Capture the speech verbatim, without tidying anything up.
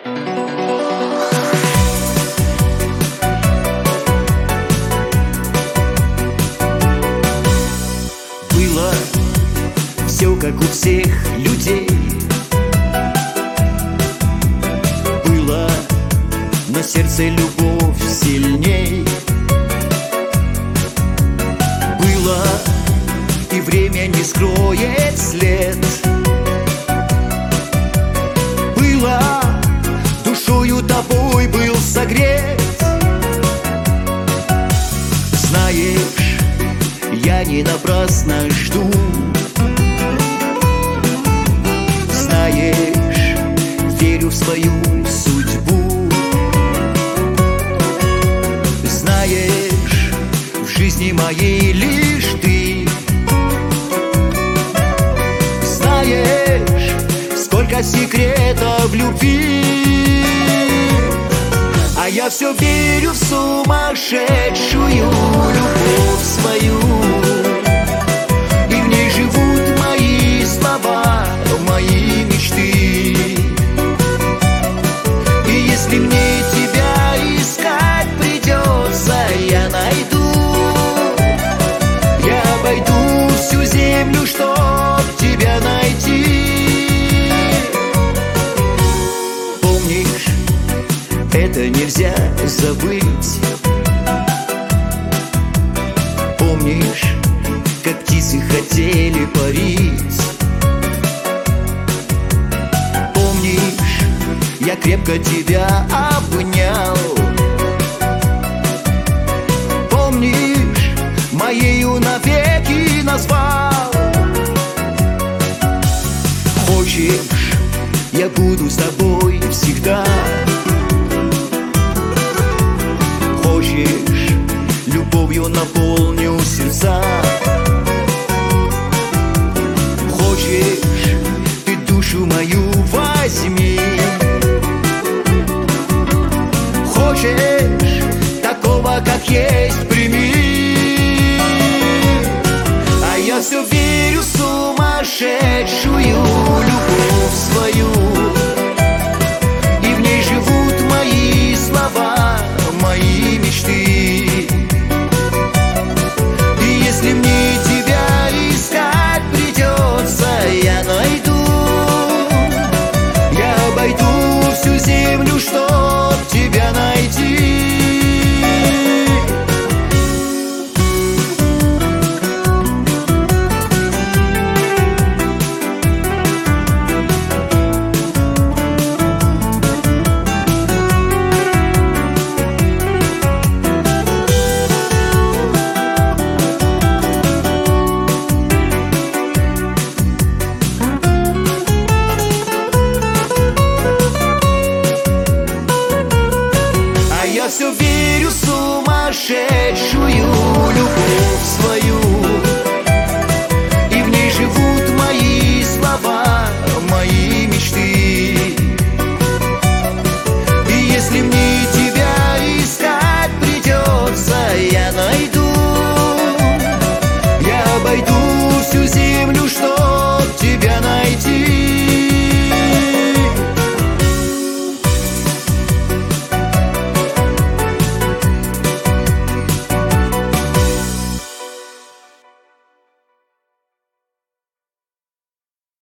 Было все как у всех людей, было на сердце любовь сильней, было и время не скроет след, было душою тобой был согрет. Знаешь, я не напрасно жду, знаешь, верю в свою судьбу, знаешь, в жизни моей лишь ты, знаешь, сколько секретов в любви. А я все верю в сумасшедшую любовь свою, и в ней живут мои слова, мои мечты. И если мне тебя искать придется, я найду, я обойду всю землю, чтоб тебя найти. Помнишь, это нельзя забыть. Помнишь, как птицы хотели парить. Помнишь, я крепко тебя обнял. Помнишь, моею навеки назвал. Хочешь, я буду с тобой всегда. Хочешь, любовью наполню сердца. Хочешь, ты душу мою возьми. Хочешь, такого, как есть, прими. А я все верю в сумасшедшую любовь свою, и в ней живут мои слова, мои мечты. И если мне тебя искать придется, я найду, я обойду всю землю, чтоб тебя найти. Я все верю в сумасшедшую